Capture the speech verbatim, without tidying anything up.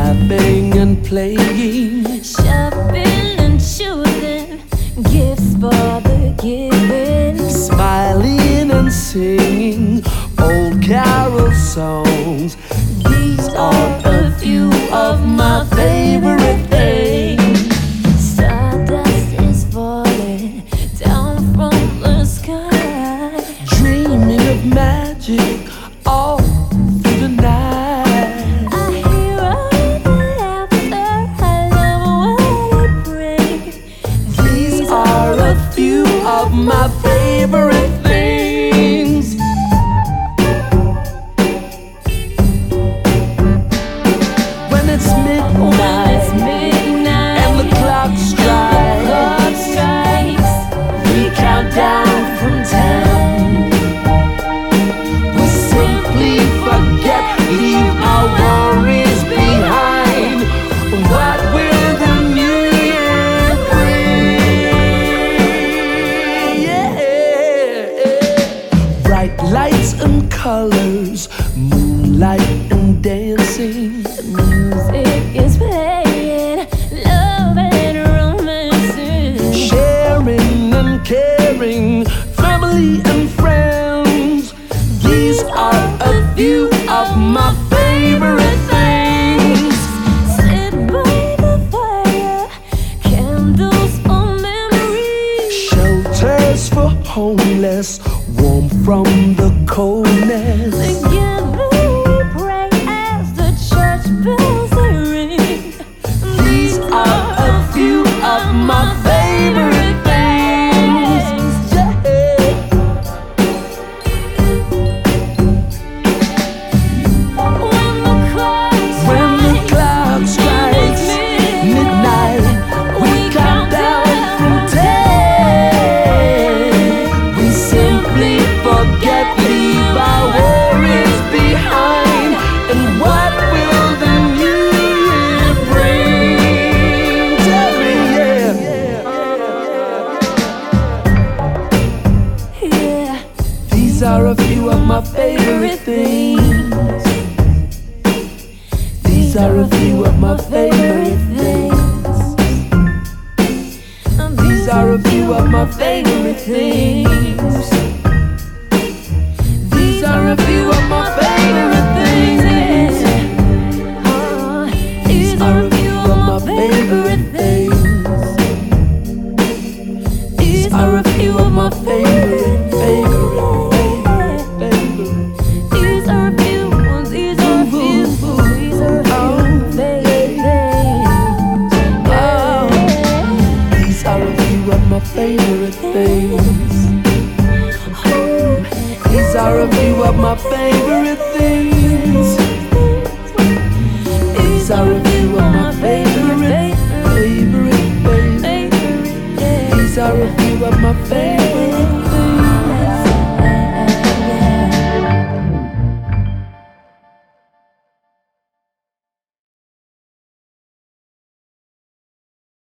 laughing and playing, shopping and choosing, gifts for the giving, smiling and singing old carol songs. These are a few of my favorite things. Stardust is falling down from the sky, Dreaming of magic all through the night. I hear all the laughter, I love what it brings. These are a few of my favorite things. When it's midnight, It's midnight and the clock strikes, clock strikes, we count down from ten. We simply forget, leave our worries behind. What will the new year bring? Yeah. Bright lights and colors, moonlight and dancing, music is playing, love and romance, sharing and caring, family and friends. These are a few of my favorite things. sit by the fire, candles for memories, Shelters for homeless, warm from the coldness. together we pray as the church bells they ring. These are a few of my favorite things. Yeah. When the clock When the strikes, clock strikes midnight, we count down from ten. We simply forget, leave our worries behind. And what will the new year bring? Tell me, yeah. yeah, These are a few of my favorite things. These are a few of my favorite things. These are a few of my favorite things. These are a few of my favorite things. These are a few of my favorite things. These are a few of my favorite, favorite, favorite, favorite. These are a few, these are a few, these are a few favorite things. These are a few of my favorite things. These are a few of my favorite things. These are a few of my favorite, favorite, favorite. These are a few of my favorite.